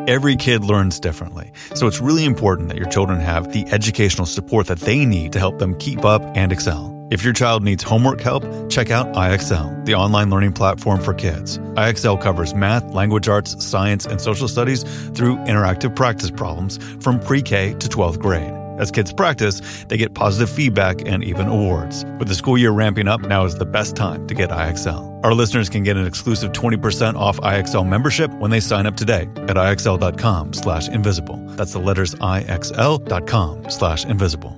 Every kid learns differently, so it's really important that your children have the educational support that they need to help them keep up and excel. If your child needs homework help, check out IXL, the online learning platform for kids. IXL covers math, language arts, science, and social studies through interactive practice problems from pre-K to 12th grade. As kids practice, they get positive feedback and even awards. With the school year ramping up, now is the best time to get IXL. Our listeners can get an exclusive 20% off IXL membership when they sign up today at IXL.com/invisible. That's the letters IXL.com/invisible.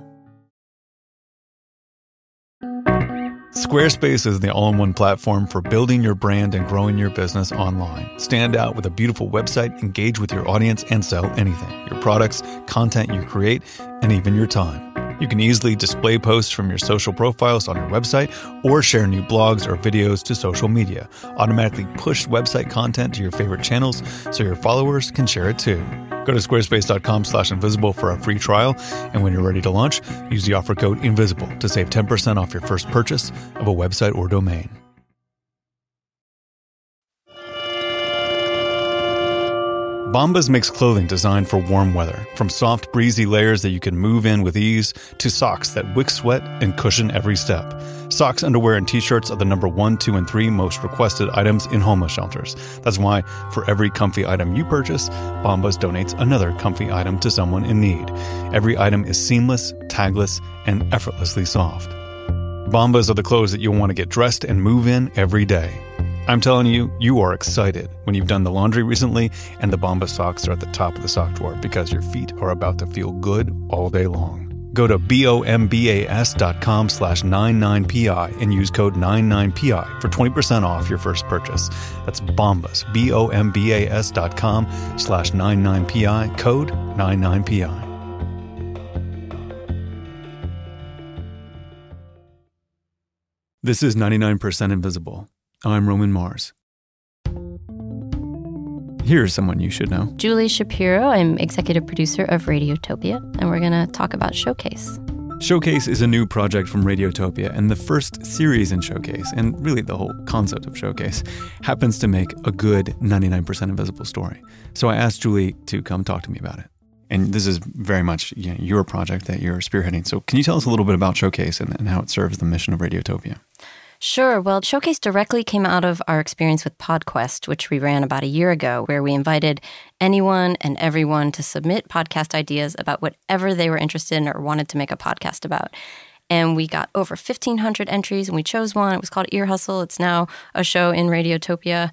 Squarespace is the all-in-one platform for building your brand and growing your business online. Stand out with a beautiful website, engage with your audience, and sell anything. Your products, content you create, and even your time. You can easily display posts from your social profiles on your website or share new blogs or videos to social media. Automatically push website content to your favorite channels so your followers can share it too. Go to squarespace.com/invisible for a free trial, and when you're ready to launch, use the offer code INVISIBLE to save 10% off your first purchase of a website or domain. Bombas makes clothing designed for warm weather, from soft, breezy layers that you can move in with ease to socks that wick sweat and cushion every step. Socks, underwear, and t-shirts are the number 1, 2, and 3 most requested items in homeless shelters. That's why for every comfy item you purchase, Bombas donates another comfy item to someone in need. Every item is seamless, tagless, and effortlessly soft. Bombas are the clothes that you'll want to get dressed and move in every day. I'm telling you, you are excited when you've done the laundry recently and the Bombas socks are at the top of the sock drawer because your feet are about to feel good all day long. Go to bombas.com/99pi and use code 99pi for 20% off your first purchase. That's Bombas, bombas.com/99pi, code 99pi. This is 99% Invisible. I'm Roman Mars. Here's someone you should know. Julie Shapiro. I'm executive producer of Radiotopia, and we're going to talk about Showcase. Showcase is a new project from Radiotopia, and the first series in Showcase, and really the whole concept of Showcase, happens to make a good 99% Invisible story. So I asked Julie to come talk to me about it. And this is very much your project that you're spearheading. So can you tell us a little bit about Showcase and how it serves the mission of Radiotopia? Sure. Well, Showcase directly came out of our experience with PodQuest, which we ran about a year ago, where we invited anyone and everyone to submit podcast ideas about whatever they were interested in or wanted to make a podcast about. And we got over 1,500 entries, and we chose one. It was called Ear Hustle. It's now a show in Radiotopia.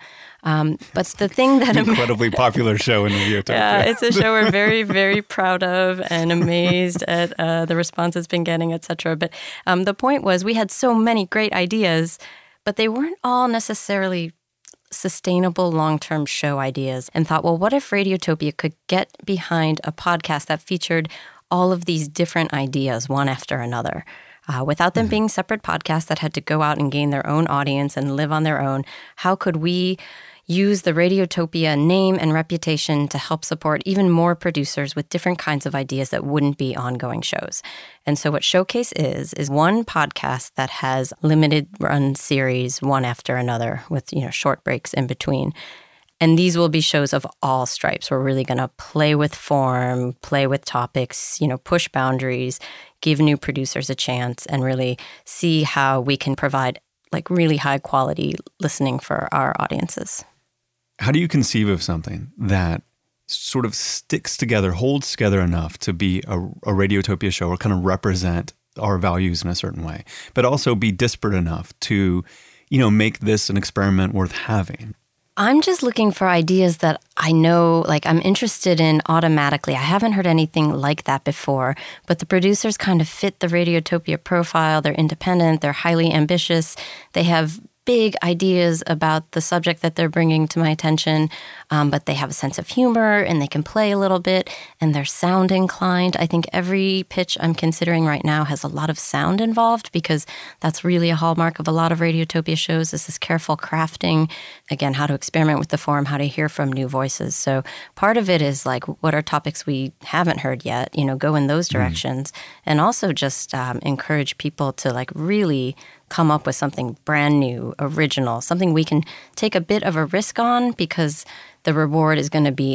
But the thing that... Incredibly popular show in Radiotopia. Yeah, it's a show we're very, very proud of and amazed at the response it's been getting, et cetera. But the point was we had so many great ideas, but they weren't all necessarily sustainable long-term show ideas, and thought, well, what if Radiotopia could get behind a podcast that featured all of these different ideas, one after another, without them being separate podcasts that had to go out and gain their own audience and live on their own? How could we use the Radiotopia name and reputation to help support even more producers with different kinds of ideas that wouldn't be ongoing shows? And so what Showcase is one podcast that has limited run series, one after another, with short breaks in between. And these will be shows of all stripes. We're really going to play with form, play with topics, push boundaries, give new producers a chance, and really see how we can provide really high quality listening for our audiences. How do you conceive of something that sort of sticks together, holds together enough to be a Radiotopia show or kind of represent our values in a certain way, but also be disparate enough to, make this an experiment worth having? I'm just looking for ideas that I know, I'm interested in automatically. I haven't heard anything like that before, but the producers kind of fit the Radiotopia profile. They're independent, they're highly ambitious, they have big ideas about the subject that they're bringing to my attention, but they have a sense of humor and they can play a little bit and they're sound inclined. I think every pitch I'm considering right now has a lot of sound involved because that's really a hallmark of a lot of Radiotopia shows is this careful crafting, again, how to experiment with the form, how to hear from new voices. So part of it is what are topics we haven't heard yet, go in those directions, and also just encourage people to really come up with something brand new, original, something we can take a bit of a risk on because the reward is going to be in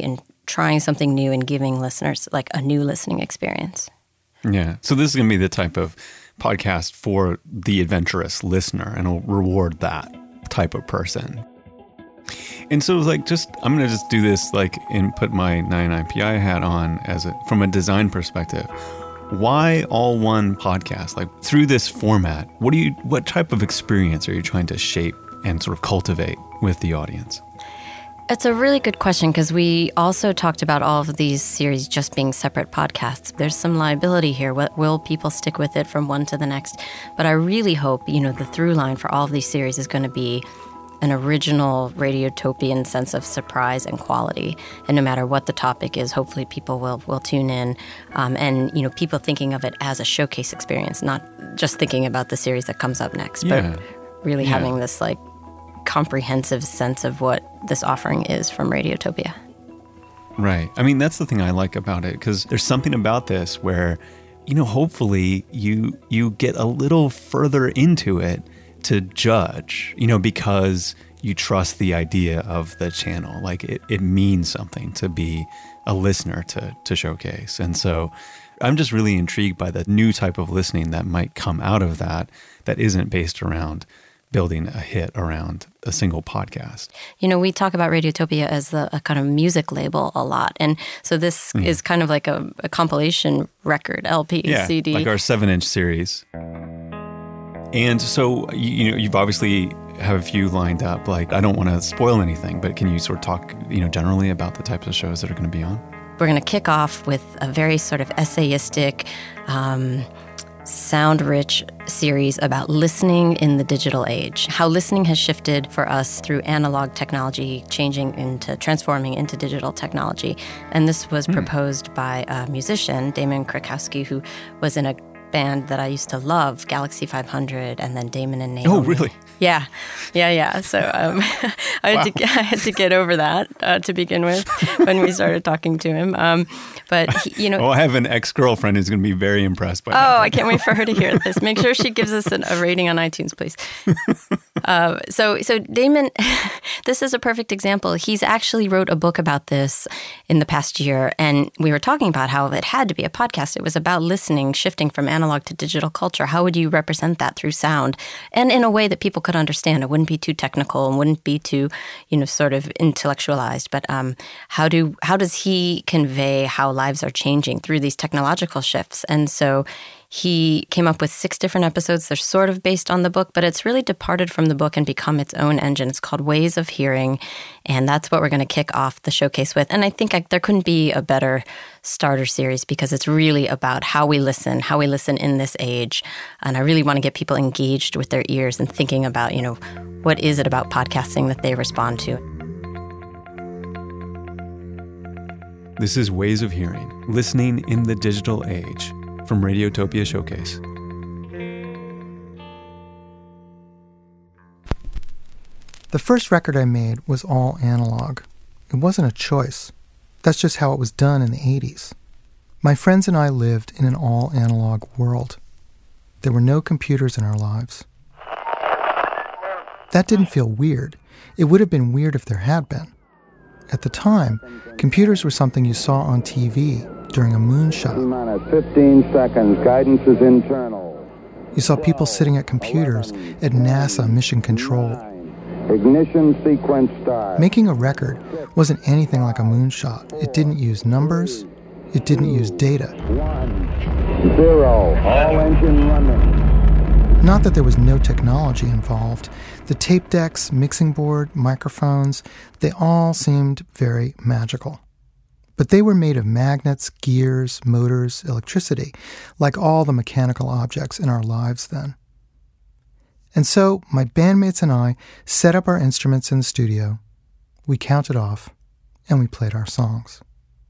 trying something new and giving listeners like a new listening experience. Yeah. So this is going to be the type of podcast for the adventurous listener, and it'll reward that type of person. And so like, I'm going to just do this like and put my 99PI hat on from a design perspective. Why all one podcast? Like through this format, what type of experience are you trying to shape and sort of cultivate with the audience? It's a really good question, because we also talked about all of these series just being separate podcasts. There's some liability here. Will people stick with it from one to the next? But I really hope, the through line for all of these series is going to be an original Radiotopian sense of surprise and quality. And no matter what the topic is, hopefully people will tune in. And, people thinking of it as a showcase experience, not just thinking about the series that comes up next, but really having this like comprehensive sense of what this offering is from Radiotopia. Right. I mean, that's the thing I like about it, because there's something about this where, hopefully you get a little further into it to judge, because you trust the idea of the channel. Like it means something to be a listener to Showcase. And so I'm just really intrigued by the new type of listening that might come out of that isn't based around building a hit around a single podcast. We talk about Radiotopia as a kind of music label a lot. And so this is kind of like a compilation record, LP, CD. Like our 7-inch series. And so, you've obviously have a few lined up. Like, I don't want to spoil anything, but can you sort of talk, generally about the types of shows that are going to be on? We're going to kick off with a very sort of essayistic, sound-rich series about listening in the digital age, how listening has shifted for us through analog technology, transforming into digital technology. And this was proposed by a musician, Damon Krakowski, who was in a band that I used to love, Galaxy 500, and then Damon and Naomi. Oh, really? Yeah. So I had to get over that to begin with when we started talking to him. But he, I have an ex-girlfriend who's going to be very impressed by that. Oh, I can't wait for her to hear this. Make sure she gives us a rating on iTunes, please. So Damon, this is a perfect example. He's actually wrote a book about this in the past year, and we were talking about how it had to be a podcast. It was about listening, shifting from analog to digital culture. How would you represent that through sound? And in a way that people could understand. It wouldn't be too technical and wouldn't be too, sort of intellectualized. But how does he convey how lives are changing through these technological shifts? And so he came up with 6 different episodes. They're sort of based on the book, but it's really departed from the book and become its own engine. It's called Ways of Hearing, and that's what we're going to kick off the showcase with. And I think there couldn't be a better starter series, because it's really about how we listen in this age. And I really want to get people engaged with their ears and thinking about, what is it about podcasting that they respond to. This is Ways of Hearing, listening in the digital age, from Radiotopia Showcase. The first record I made was all analog. It wasn't a choice. That's just how it was done in the 80s. My friends and I lived in an all-analog world. There were no computers in our lives. That didn't feel weird. It would have been weird if there had been. At the time, computers were something you saw on TV during a moonshot. 15 seconds. Guidance is internal. You saw people sitting at computers at NASA Mission Control. Ignition sequence start. Making a record wasn't anything like a moonshot. It didn't use numbers. It didn't use data. 1, 0. All engine running. Not that there was no technology involved. The tape decks, mixing board, microphones, they all seemed very magical. But they were made of magnets, gears, motors, electricity, like all the mechanical objects in our lives then. And so my bandmates and I set up our instruments in the studio, we counted off, and we played our songs.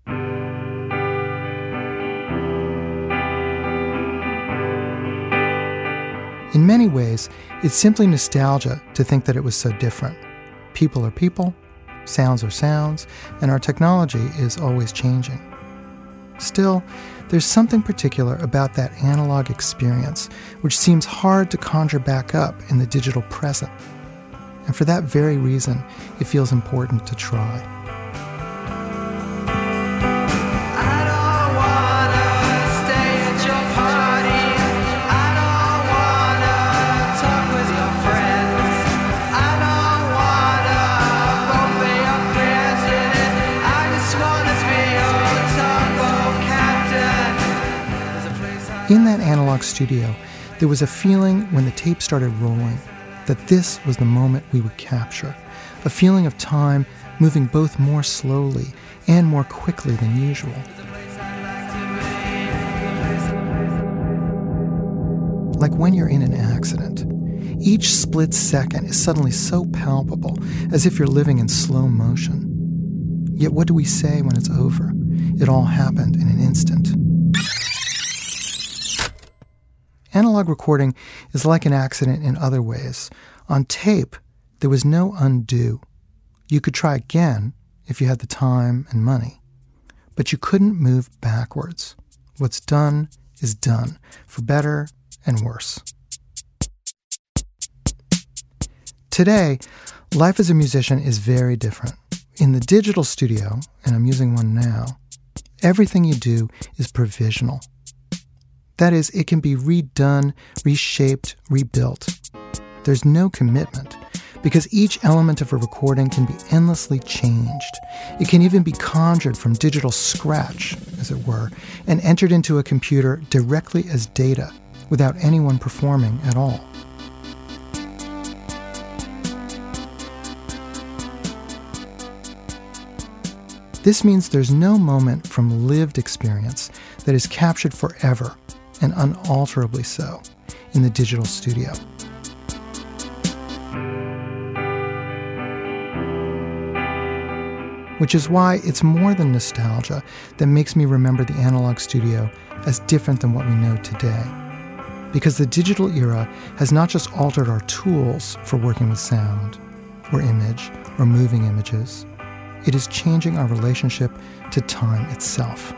In many ways, it's simply nostalgia to think that it was so different. People are people, sounds are sounds, and our technology is always changing. Still, there's something particular about that analog experience which seems hard to conjure back up in the digital present. And for that very reason, it feels important to try. In that analog studio, there was a feeling when the tape started rolling that this was the moment we would capture, a feeling of time moving both more slowly and more quickly than usual. Like when you're in an accident. Each split second is suddenly so palpable, as if you're living in slow motion. Yet what do we say when it's over? It all happened in an instant. Analog recording is like an accident in other ways. On tape, there was no undo. You could try again if you had the time and money. But you couldn't move backwards. What's done is done, for better and worse. Today, life as a musician is very different. In the digital studio, and I'm using one now, everything you do is provisional. That is, it can be redone, reshaped, rebuilt. There's no commitment, because each element of a recording can be endlessly changed. It can even be conjured from digital scratch, as it were, and entered into a computer directly as data, without anyone performing at all. This means there's no moment from lived experience that is captured forever, and unalterably so, in the digital studio. Which is why it's more than nostalgia that makes me remember the analog studio as different than what we know today. Because the digital era has not just altered our tools for working with sound, or image, or moving images. It is changing our relationship to time itself.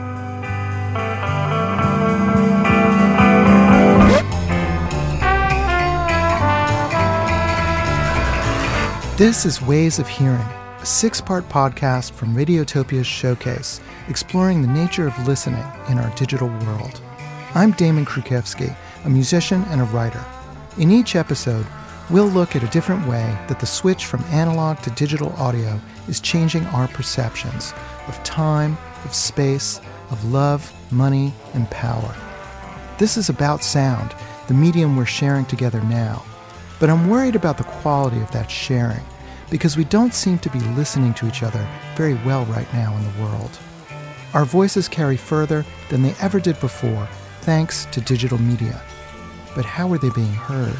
This is Ways of Hearing, a 6-part podcast from Radiotopia's Showcase, exploring the nature of listening in our digital world. I'm Damon Krukowski, a musician and a writer. In each episode, we'll look at a different way that the switch from analog to digital audio is changing our perceptions of time, of space, of love, money, and power. This is about sound, the medium we're sharing together now. But I'm worried about the quality of that sharing, because we don't seem to be listening to each other very well right now in the world. Our voices carry further than they ever did before, thanks to digital media. But how are they being heard?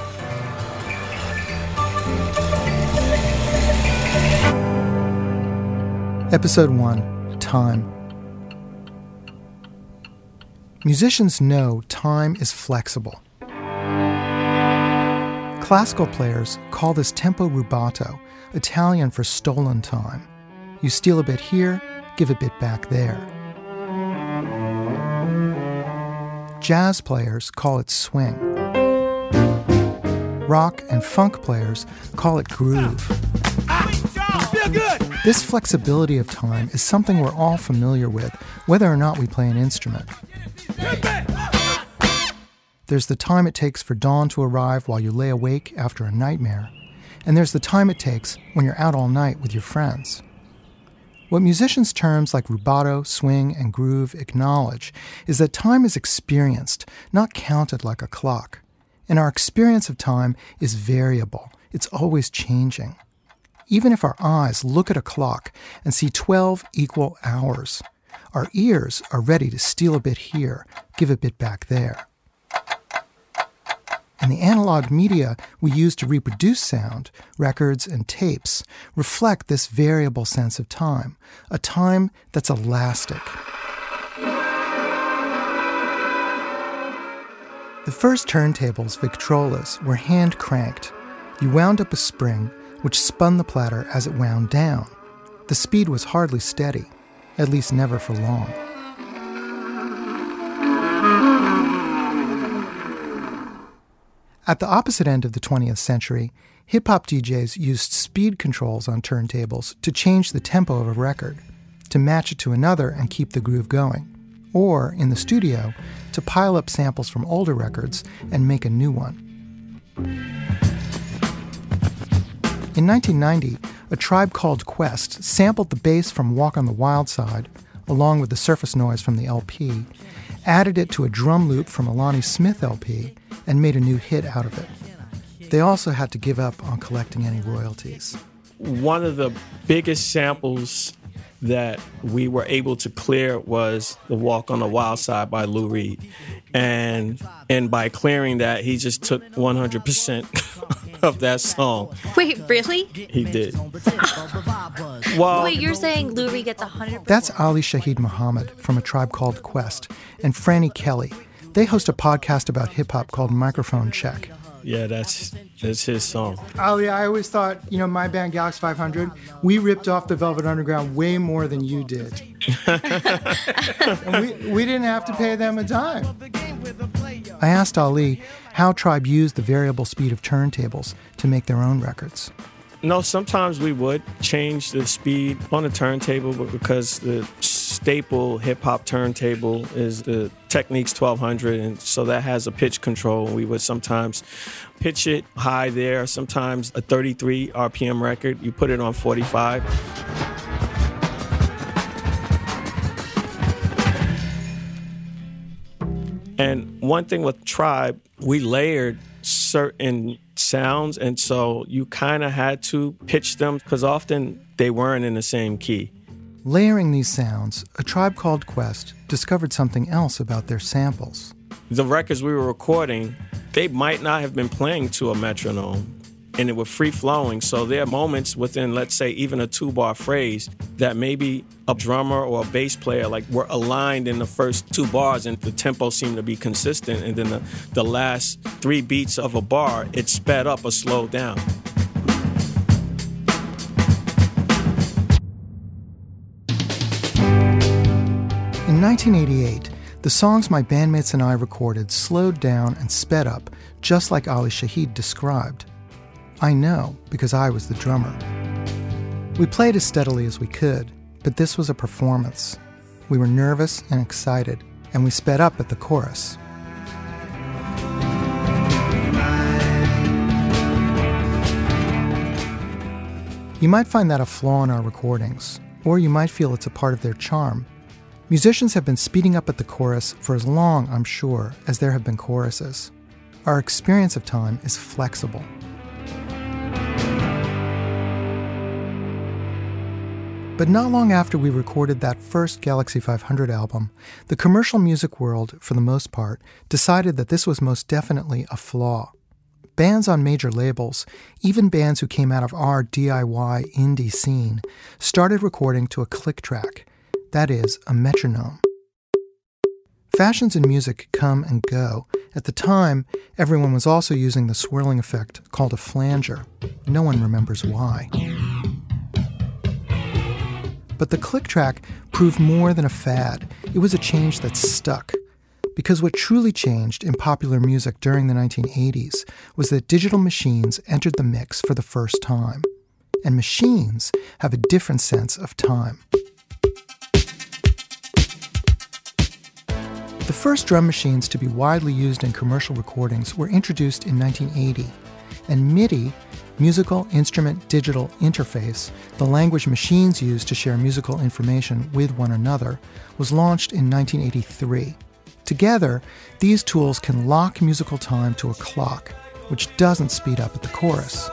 Episode 1, Time. Musicians know time is flexible. Classical players call this tempo rubato, Italian for stolen time. You steal a bit here, give a bit back there. Jazz players call it swing. Rock and funk players call it groove. This flexibility of time is something we're all familiar with, whether or not we play an instrument. There's the time it takes for dawn to arrive while you lay awake after a nightmare, and there's the time it takes when you're out all night with your friends. What musicians' terms like rubato, swing, and groove acknowledge is that time is experienced, not counted like a clock. And our experience of time is variable. It's always changing. Even if our eyes look at a clock and see 12 equal hours, our ears are ready to steal a bit here, give a bit back there. And the analog media we use to reproduce sound, records and tapes, reflect this variable sense of time, a time that's elastic. The first turntables, Victrolas, were hand-cranked. You wound up a spring, which spun the platter as it wound down. The speed was hardly steady, at least never for long. At the opposite end of the 20th century, hip-hop DJs used speed controls on turntables to change the tempo of a record, to match it to another and keep the groove going, or, in the studio, to pile up samples from older records and make a new one. In 1990, A Tribe Called Quest sampled the bass from Walk on the Wild Side, along with the surface noise from the LP, added it to a drum loop from a Lonnie Smith LP, and made a new hit out of it. They also had to give up on collecting any royalties. One of the biggest samples that we were able to clear was the Walk on the Wild Side by Lou Reed. And by clearing that, he just took 100% of that song. Wait, really? He did. Wait, you're saying Lou Reed gets 100%? That's Ali Shaheed Muhammad from A Tribe Called Quest and Frannie Kelly. They host a podcast about hip-hop called Microphone Check. Yeah, that's his song. Ali, I always thought, my band Galaxy 500, we ripped off the Velvet Underground way more than you did. And we didn't have to pay them a dime. I asked Ali how Tribe used the variable speed of turntables to make their own records. No, sometimes we would change the speed on the turntable, but because the staple hip-hop turntable is the Technics 1200, and so that has a pitch control. We would sometimes pitch it high there, sometimes a 33 RPM record, you put it on 45. And one thing with Tribe, we layered certain sounds, and so you kind of had to pitch them because often they weren't in the same key. Layering these sounds, A Tribe Called Quest discovered something else about their samples. The records we were recording, they might not have been playing to a metronome, and it was free-flowing, so there are moments within, let's say, even a 2-bar phrase that maybe a drummer or a bass player were aligned in the first 2 bars and the tempo seemed to be consistent, and then the last 3 beats of a bar, it sped up or slowed down. In 1988, the songs my bandmates and I recorded slowed down and sped up, just like Ali Shaheed described. I know, because I was the drummer. We played as steadily as we could, but this was a performance. We were nervous and excited, and we sped up at the chorus. You might find that a flaw in our recordings, or you might feel it's a part of their charm. Musicians have been speeding up at the chorus for as long, I'm sure, as there have been choruses. Our experience of time is flexible. But not long after we recorded that first Galaxy 500 album, the commercial music world, for the most part, decided that this was most definitely a flaw. Bands on major labels, even bands who came out of our DIY indie scene, started recording to a click track, that is, a metronome. Fashions in music come and go. At the time, everyone was also using the swirling effect called a flanger. No one remembers why. But the click track proved more than a fad. It was a change that stuck. Because what truly changed in popular music during the 1980s was that digital machines entered the mix for the first time. And machines have a different sense of time. The first drum machines to be widely used in commercial recordings were introduced in 1980, and MIDI, Musical Instrument Digital Interface, the language machines use to share musical information with one another, was launched in 1983. Together, these tools can lock musical time to a clock, which doesn't speed up at the chorus.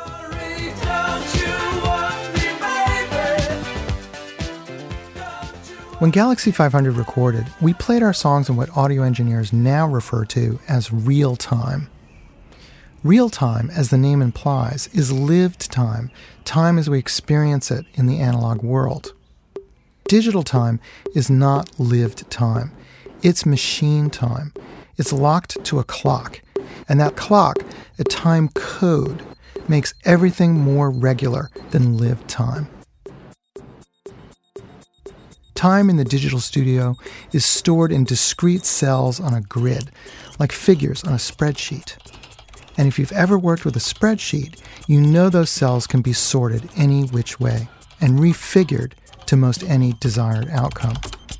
When Galaxy 500 recorded, we played our songs in what audio engineers now refer to as real time. Real time, as the name implies, is lived time, time as we experience it in the analog world. Digital time is not lived time. It's machine time. It's locked to a clock, and that clock, a time code, makes everything more regular than lived time. Time in the digital studio is stored in discrete cells on a grid, like figures on a spreadsheet. And if you've ever worked with a spreadsheet, you know those cells can be sorted any which way and refigured to most any desired outcome.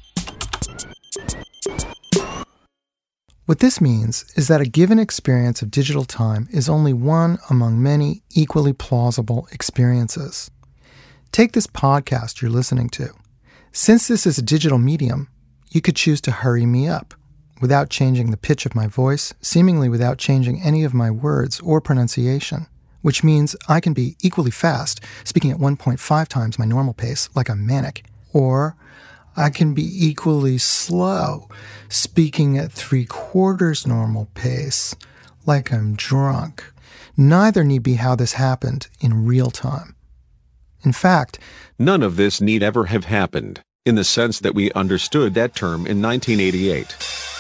What this means is that a given experience of digital time is only one among many equally plausible experiences. Take this podcast you're listening to. Since this is a digital medium, you could choose to hurry me up, without changing the pitch of my voice, seemingly without changing any of my words or pronunciation, which means I can be equally fast, speaking at 1.5 times my normal pace, like I'm manic, or I can be equally slow, speaking at 3/4 normal pace, like I'm drunk. Neither need be how this happened in real time. In fact, none of this need ever have happened, in the sense that we understood that term in 1988.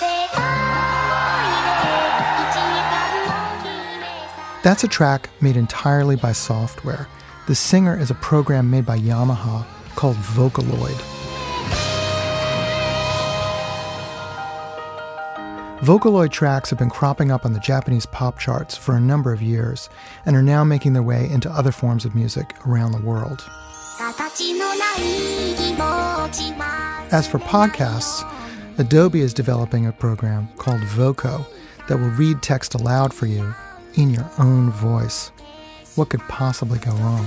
That's a track made entirely by software. The singer is a program made by Yamaha called Vocaloid. Vocaloid tracks have been cropping up on the Japanese pop charts for a number of years and are now making their way into other forms of music around the world. As for podcasts, Adobe is developing a program called Voco that will read text aloud for you in your own voice. What could possibly go wrong?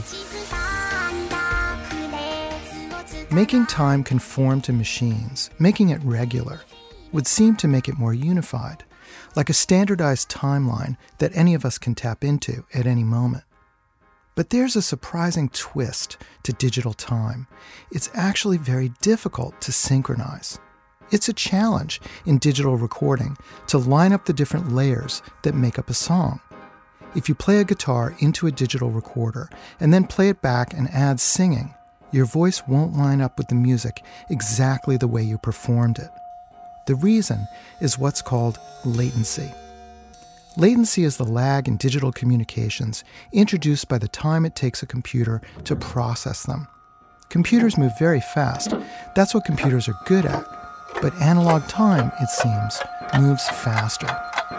Making time conform to machines, making it regular, would seem to make it more unified, like a standardized timeline that any of us can tap into at any moment. But there's a surprising twist to digital time. It's actually very difficult to synchronize. It's a challenge in digital recording to line up the different layers that make up a song. If you play a guitar into a digital recorder and then play it back and add singing, your voice won't line up with the music exactly the way you performed it. The reason is what's called latency. Latency is the lag in digital communications introduced by the time it takes a computer to process them. Computers move very fast. That's what computers are good at. But analog time, it seems, moves faster.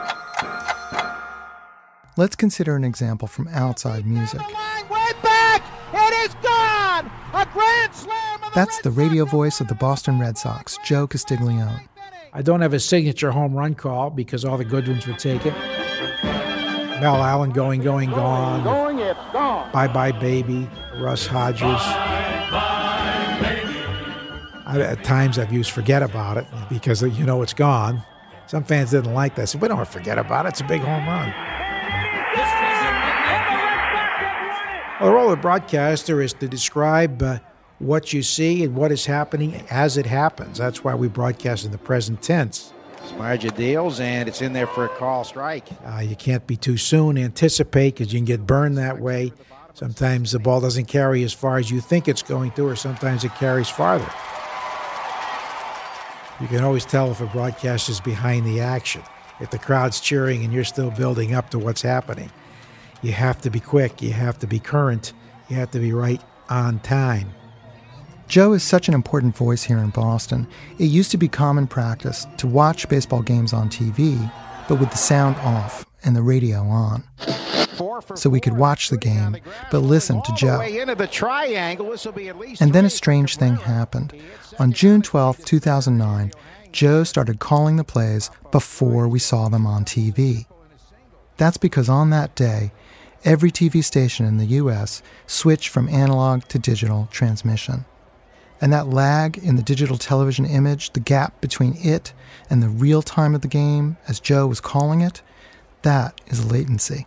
Let's consider an example from outside music. That's the radio voice of the Boston Red Sox, Joe Castiglione. I don't have a signature home run call because all the good ones were taken. Mel Allen, Going, Gone. Going, it's gone. Bye Bye Baby, Russ Hodges. At times I've used Forget About It because you know it's gone. Some fans didn't like that. I said, we don't forget about it. It's a big home run. Well, the role of the broadcaster is to describe what you see and what is happening as it happens. That's why we broadcast in the present tense. Smarja deals, and it's in there for a call strike. You can't be too soon, anticipate, because you can get burned that way. Sometimes the ball doesn't carry as far as you think it's going to, or sometimes it carries farther. You can always tell if a broadcast is behind the action. If the crowd's cheering and you're still building up to what's happening. You have to be quick, you have to be current, you have to be right on time. Joe is such an important voice here in Boston. It used to be common practice to watch baseball games on TV, but with the sound off and the radio on. So we could watch the game, but listen to Joe. And then a strange thing happened. On June 12, 2009, Joe started calling the plays before we saw them on TV. That's because on that day, every TV station in the U.S. switched from analog to digital transmission. And that lag in the digital television image, the gap between it and the real time of the game, as Joe was calling it, that is latency.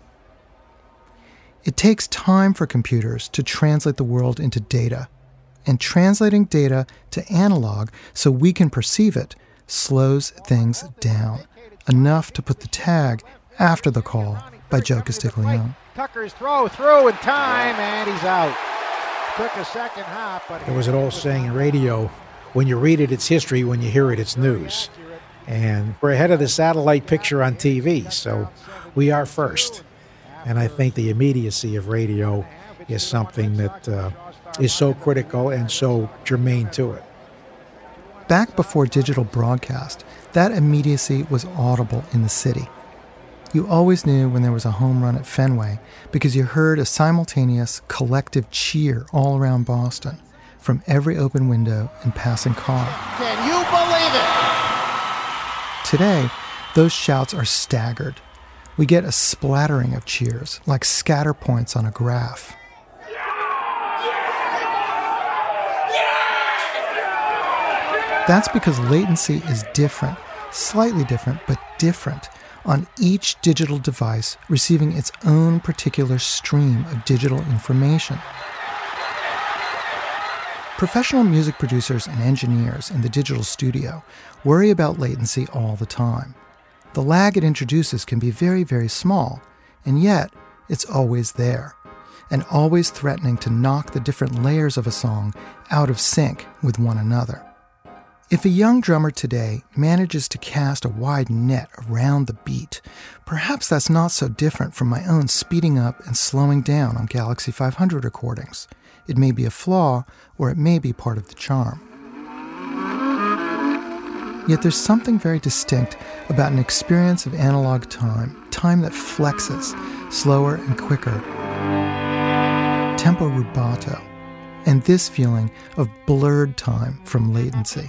It takes time for computers to translate the world into data. And translating data to analog so we can perceive it slows things down, enough to put the tag after the call by Joe Castiglione. Tucker's throw in time, and he's out. Took a second hop, but there was an old saying in radio, when you read it, it's history. When you hear it, it's news. And we're ahead of the satellite picture on TV, so we are first. And I think the immediacy of radio is something that is so critical and so germane to it. Back before digital broadcast, that immediacy was audible in the city. You always knew when there was a home run at Fenway because you heard a simultaneous collective cheer all around Boston from every open window and passing car. Can you believe it? Today, those shouts are staggered. We get a splattering of cheers, like scatter points on a graph. That's because latency is different slightly different, but different, on each digital device receiving its own particular stream of digital information. Professional music producers and engineers in the digital studio worry about latency all the time. The lag it introduces can be very, very small, and yet it's always there, and always threatening to knock the different layers of a song out of sync with one another. If a young drummer today manages to cast a wide net around the beat, perhaps that's not so different from my own speeding up and slowing down on Galaxy 500 recordings. It may be a flaw, or it may be part of the charm. Yet there's something very distinct about an experience of analog time, time that flexes, slower and quicker, tempo rubato, and this feeling of blurred time from latency.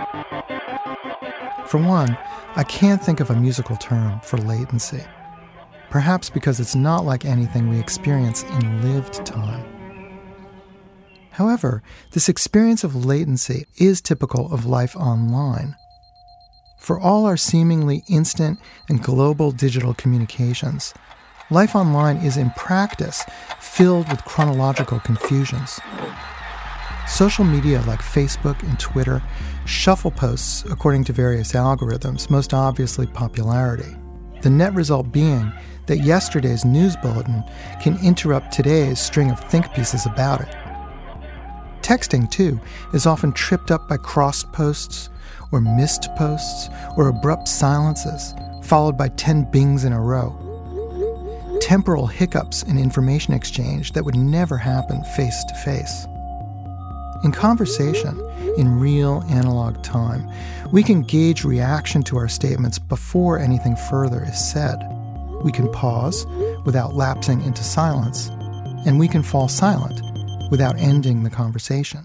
For one, I can't think of a musical term for latency, perhaps because it's not like anything we experience in lived time. However, this experience of latency is typical of life online. For all our seemingly instant and global digital communications, life online is in practice filled with chronological confusions. Social media like Facebook and Twitter shuffle posts according to various algorithms, most obviously popularity. The net result being that yesterday's news bulletin can interrupt today's string of think pieces about it. Texting, too, is often tripped up by crossed posts, or missed posts, or abrupt silences, followed by 10 bings in a row. Temporal hiccups in information exchange that would never happen face to face. In conversation, in real analog time, we can gauge reaction to our statements before anything further is said. We can pause without lapsing into silence, and we can fall silent without ending the conversation.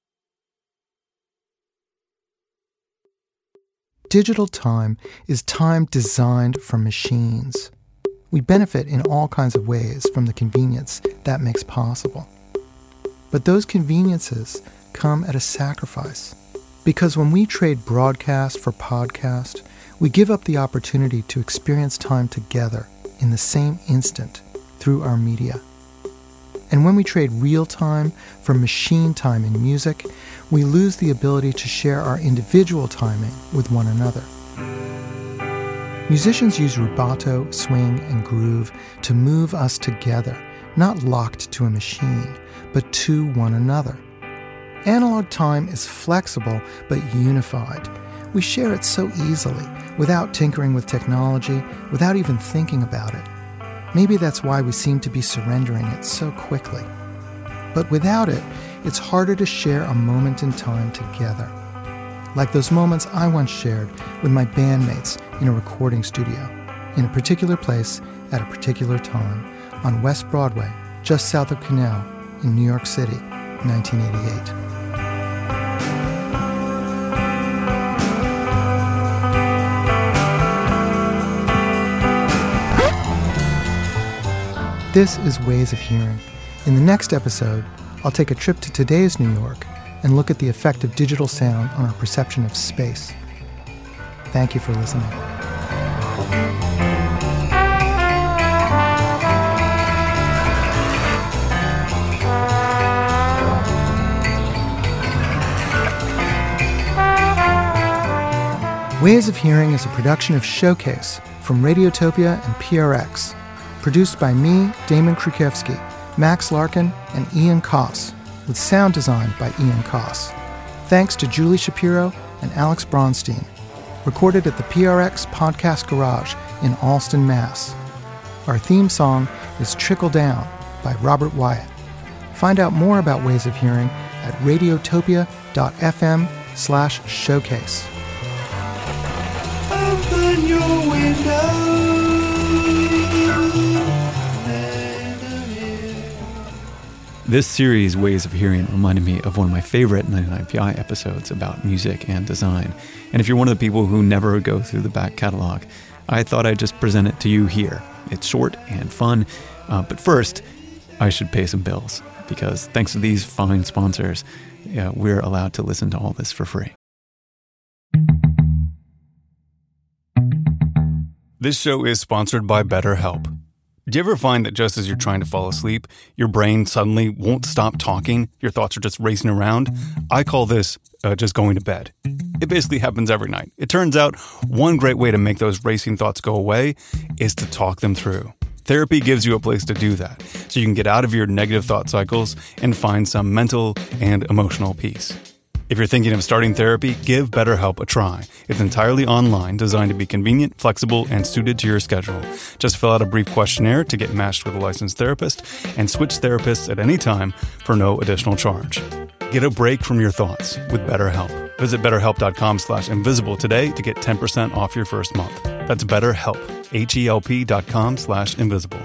Digital time is time designed for machines. We benefit in all kinds of ways from the convenience that makes possible. But those conveniences come at a sacrifice, because when we trade broadcast for podcast, we give up the opportunity to experience time together in the same instant through our media. And when we trade real time for machine time in music, we lose the ability to share our individual timing with one another. Musicians use rubato, swing, and groove to move us together, not locked to a machine, but to one another. Analog time is flexible but unified. We share it so easily, without tinkering with technology, without even thinking about it. Maybe that's why we seem to be surrendering it so quickly. But without it, it's harder to share a moment in time together. Like those moments I once shared with my bandmates in a recording studio, in a particular place at a particular time, on West Broadway, just south of Canal, in New York City, 1988. This is Ways of Hearing. In the next episode, I'll take a trip to today's New York and look at the effect of digital sound on our perception of space. Thank you for listening. Ways of Hearing is a production of Showcase from Radiotopia and PRX. Produced by me, Damon Krukowski, Max Larkin, and Ian Koss, with sound design by Ian Koss. Thanks to Julie Shapiro and Alex Bronstein. Recorded at the PRX Podcast Garage in Allston, Mass. Our theme song is Trickle Down by Robert Wyatt. Find out more about Ways of Hearing at radiotopia.fm/showcase. Open your window. This series, Ways of Hearing, reminded me of one of my favorite 99PI episodes about music and design. And if you're one of the people who never go through the back catalog, I thought I'd just present it to you here. It's short and fun, but first, I should pay some bills, because thanks to these fine sponsors, we're allowed to listen to all this for free. This show is sponsored by BetterHelp. Do you ever find that just as you're trying to fall asleep, your brain suddenly won't stop talking? Your thoughts are just racing around? I call this just going to bed. It basically happens every night. It turns out one great way to make those racing thoughts go away is to talk them through. Therapy gives you a place to do that, so you can get out of your negative thought cycles and find some mental and emotional peace. If you're thinking of starting therapy, give BetterHelp a try. It's entirely online, designed to be convenient, flexible, and suited to your schedule. Just fill out a brief questionnaire to get matched with a licensed therapist and switch therapists at any time for no additional charge. Get a break from your thoughts with BetterHelp. Visit BetterHelp.com/invisible today to get 10% off your first month. That's BetterHelp, HELP.com/invisible.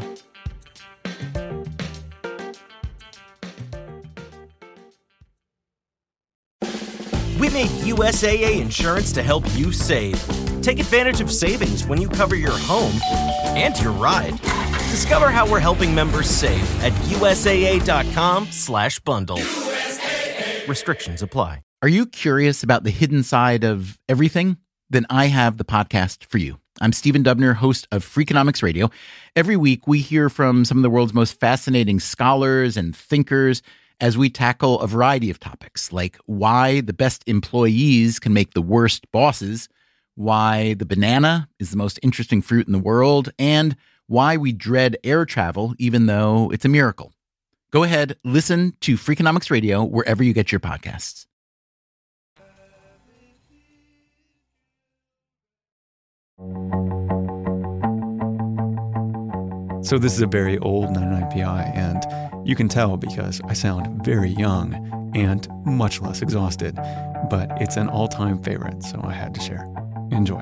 We made USAA Insurance to help you save. Take advantage of savings when you cover your home and your ride. Discover how we're helping members save at USAA.com/bundle. Restrictions apply. Are you curious about the hidden side of everything? Then I have the podcast for you. I'm Stephen Dubner, host of Freakonomics Radio. Every week, we hear from some of the world's most fascinating scholars and thinkers as we tackle a variety of topics, like why the best employees can make the worst bosses, why the banana is the most interesting fruit in the world, and why we dread air travel even though it's a miracle. Go ahead, listen to Freakonomics Radio wherever you get your podcasts. So this is a very old 99PI, and you can tell because I sound very young and much less exhausted, but it's an all-time favorite, so I had to share. Enjoy.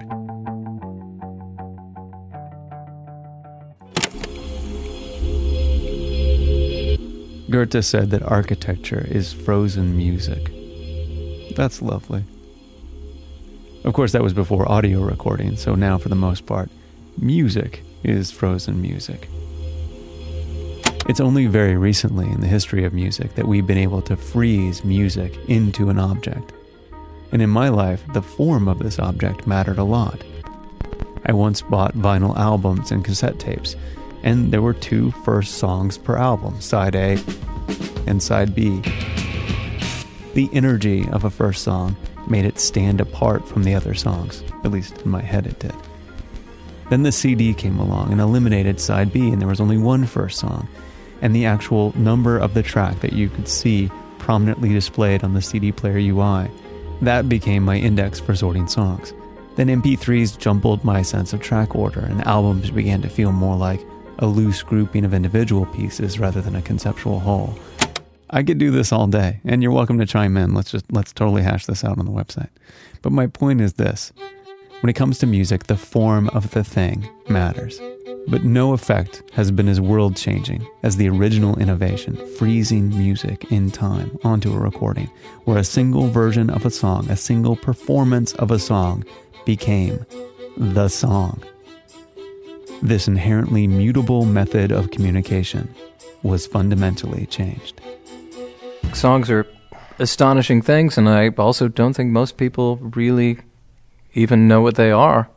Goethe said that architecture is frozen music. That's lovely. Of course, that was before audio recording, so now for the most part, music is frozen music. It's only very recently in the history of music that we've been able to freeze music into an object. And in my life, the form of this object mattered a lot. I once bought vinyl albums and cassette tapes, and there were 2 first songs per album, side A and side B. The energy of a first song made it stand apart from the other songs, at least in my head it did. Then the CD came along and eliminated side B, and there was only 1 first song, and the actual number of the track that you could see prominently displayed on the CD player UI. That became my index for sorting songs. Then MP3s jumbled my sense of track order, and albums began to feel more like a loose grouping of individual pieces rather than a conceptual whole. I could do this all day, and you're welcome to chime in. Let's totally hash this out on the website. But my point is this. When it comes to music, the form of the thing matters. But no effect has been as world-changing as the original innovation, freezing music in time onto a recording, where a single version of a song, a single performance of a song, became the song. This inherently mutable method of communication was fundamentally changed. Songs are astonishing things, and I also don't think most people really even know what they are.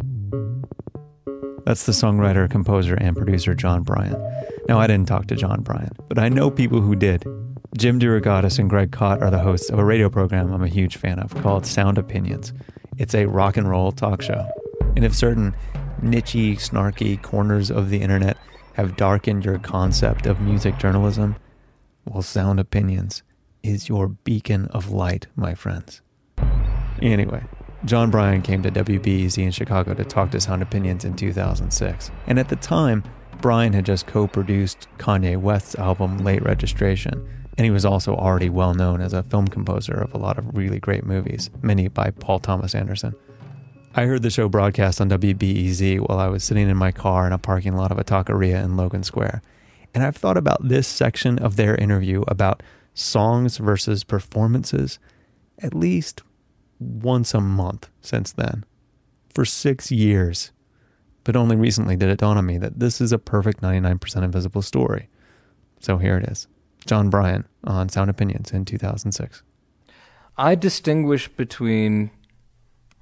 That's the songwriter, composer, and producer Jon Brion. Now, I didn't talk to Jon Brion, but I know people who did. Jim DeRogatis and Greg Kot are the hosts of a radio program I'm a huge fan of called Sound Opinions. It's a rock and roll talk show. And if certain niche-y, snarky corners of the internet have darkened your concept of music journalism, well, Sound Opinions is your beacon of light, my friends. Anyway, Jon Brion came to WBEZ in Chicago to talk to Sound Opinions in 2006. And at the time, Brion had just co-produced Kanye West's album Late Registration, and he was also already well known as a film composer of a lot of really great movies, many by Paul Thomas Anderson. I heard the show broadcast on WBEZ while I was sitting in my car in a parking lot of a taqueria in Logan Square. And I've thought about this section of their interview about songs versus performances at least once a month since then, for 6 years. But only recently did it dawn on me that this is a perfect 99% Invisible story. So here it is. Jon Brion on Sound Opinions in 2006. I distinguish between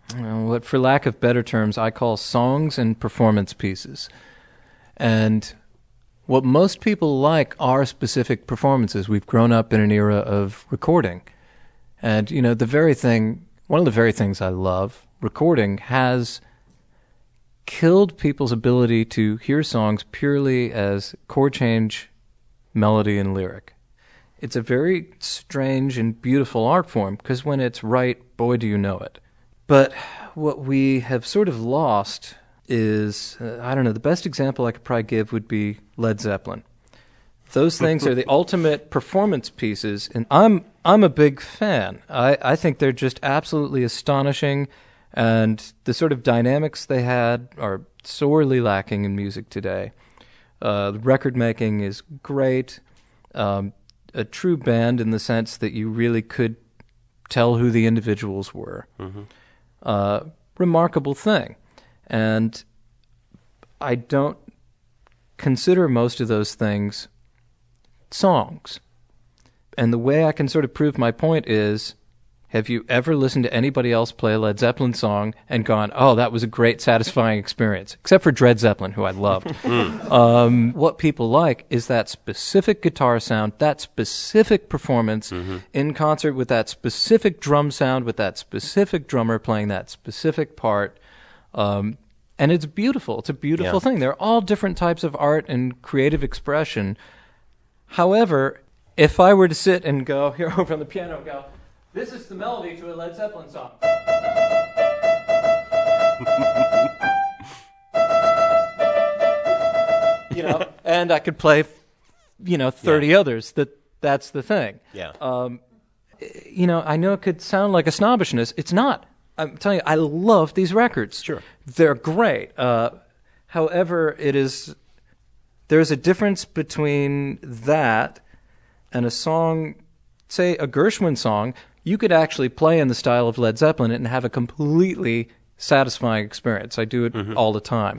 what, for lack of better terms, I call songs and performance pieces. And what most people like are specific performances. We've grown up in an era of recording. And, one of the very things I love, recording has killed people's ability to hear songs purely as chord change, melody, and lyric. It's a very strange and beautiful art form, because when it's right, boy, do you know it. But what we have sort of lost is, the best example I could probably give would be Led Zeppelin. Those things are the ultimate performance pieces, and I'm a big fan. I think they're just absolutely astonishing, and the sort of dynamics they had are sorely lacking in music today. The record making is great, a true band in the sense that you really could tell who the individuals were. Mm-hmm. Remarkable thing. And I don't consider most of those things songs. And the way I can sort of prove my point is, have you ever listened to anybody else play a Led Zeppelin song and gone, oh, that was a great, satisfying experience? Except for Dred Zeppelin, who I loved. What people like is that specific guitar sound, that specific performance in concert with that specific drum sound, with that specific drummer playing that specific part. And it's beautiful. It's a beautiful thing. They're all different types of art and creative expression. However, if I were to sit and go here over on the piano and go, this is the melody to a Led Zeppelin song. And I could play, 30 others. That's the thing. Yeah. I know it could sound like a snobbishness. It's not. I'm telling you, I love these records. Sure. They're great. However, there's a difference between that and a song, say a Gershwin song. You could actually play in the style of Led Zeppelin and have a completely satisfying experience. I do it all the time.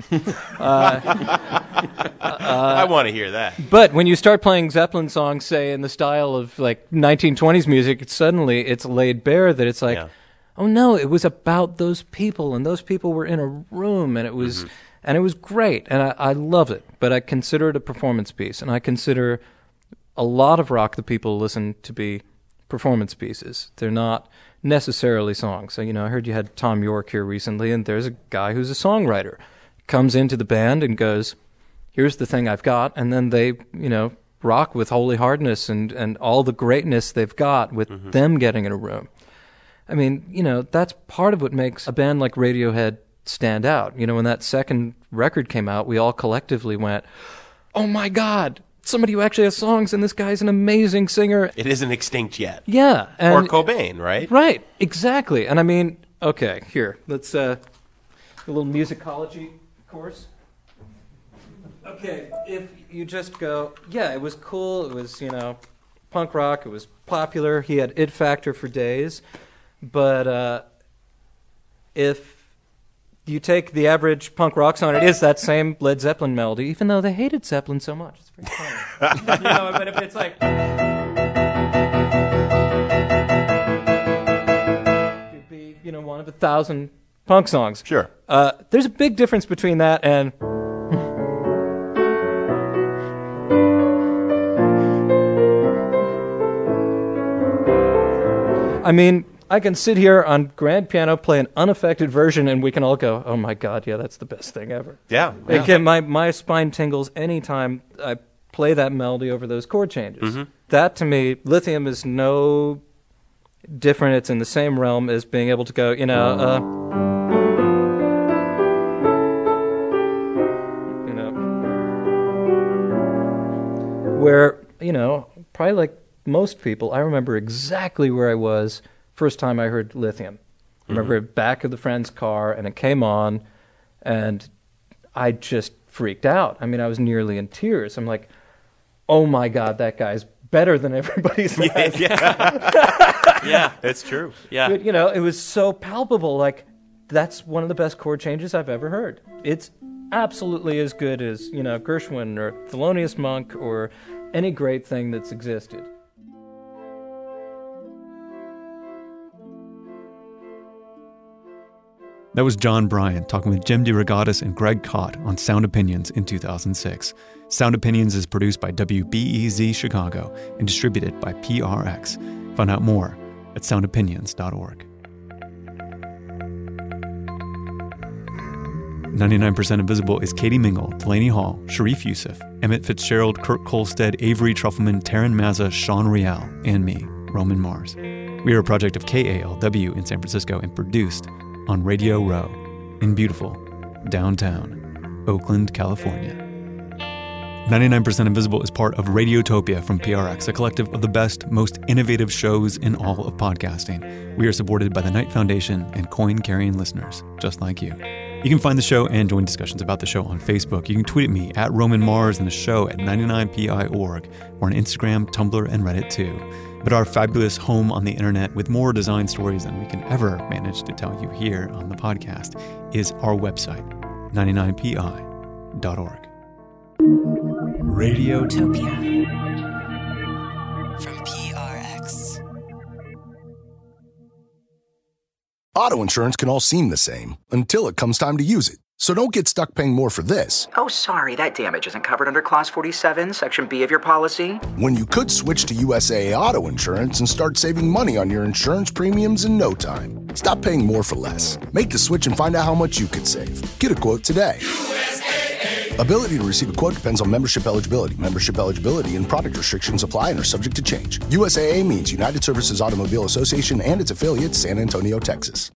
I want to hear that. But when you start playing Zeppelin songs, say, in the style of like 1920s music, it's laid bare that it's like, oh no, it was about those people, and those people were in a room, and it was great, and I love it. But I consider it a performance piece, and I consider a lot of rock that people listen to be performance pieces. They're not necessarily songs. So, I heard you had Tom York here recently, and there's a guy who's a songwriter. Comes into the band and goes, here's the thing I've got, and then they, rock with Holy Hardness and all the greatness they've got with them getting in a room. I mean, that's part of what makes a band like Radiohead stand out. When that second record came out, we all collectively went, oh my God, somebody who actually has songs, and this guy's an amazing singer. It isn't extinct yet. Yeah. Or Cobain, right? Right, exactly. And okay, here, let's, a little musicology course. Okay, if you just go, it was cool, it was, punk rock, it was popular, he had it factor for days, but if you take the average punk rock song, it is that same Led Zeppelin melody, even though they hated Zeppelin so much. It's very funny. But if it's like... It'd be, one of 1,000 punk songs. Sure. There's a big difference between that and... I can sit here on grand piano, play an unaffected version, and we can all go, oh my God, that's the best thing ever. Yeah. Again, my spine tingles anytime I play that melody over those chord changes. That, to me, Lithium is no different. It's in the same realm as being able to go, where, probably like most people, I remember exactly where I was first time I heard Lithium. I remember back of the friend's car, and it came on, and I just freaked out. I was nearly in tears. I'm like, oh my God, that guy's better than everybody says. Yeah, that's true. Yeah. But, it was so palpable. Like, that's one of the best chord changes I've ever heard. It's absolutely as good as, Gershwin or Thelonious Monk or any great thing that's existed. That was John Bryan talking with Jim DeRogatis and Greg Kot on Sound Opinions in 2006. Sound Opinions is produced by WBEZ Chicago and distributed by PRX. Find out more at soundopinions.org. 99% Invisible is Katie Mingle, Delaney Hall, Sharif Youssef, Emmett Fitzgerald, Kurt Kolstad, Avery Trufelman, Taryn Mazza, Sean Rial, and me, Roman Mars. We are a project of KALW in San Francisco and produced on Radio Row in beautiful downtown Oakland, California. 99% Invisible is part of Radiotopia from PRX, a collective of the best, most innovative shows in all of podcasting. We are supported by the Knight Foundation and coin-carrying listeners just like you. You can find the show and join discussions about the show on Facebook. You can tweet at me at Roman Mars and the show at 99pi.org, or on Instagram, Tumblr, and Reddit too. But our fabulous home on the internet with more design stories than we can ever manage to tell you here on the podcast is our website, 99pi.org. Radiotopia from PRX. Auto insurance can all seem the same until it comes time to use it. So don't get stuck paying more for this. Oh, sorry, that damage isn't covered under Clause 47, Section B of your policy. When you could switch to USAA Auto Insurance and start saving money on your insurance premiums in no time. Stop paying more for less. Make the switch and find out how much you could save. Get a quote today. USAA. Ability to receive a quote depends on membership eligibility. Membership eligibility and product restrictions apply and are subject to change. USAA means United Services Automobile Association and its affiliates, San Antonio, Texas.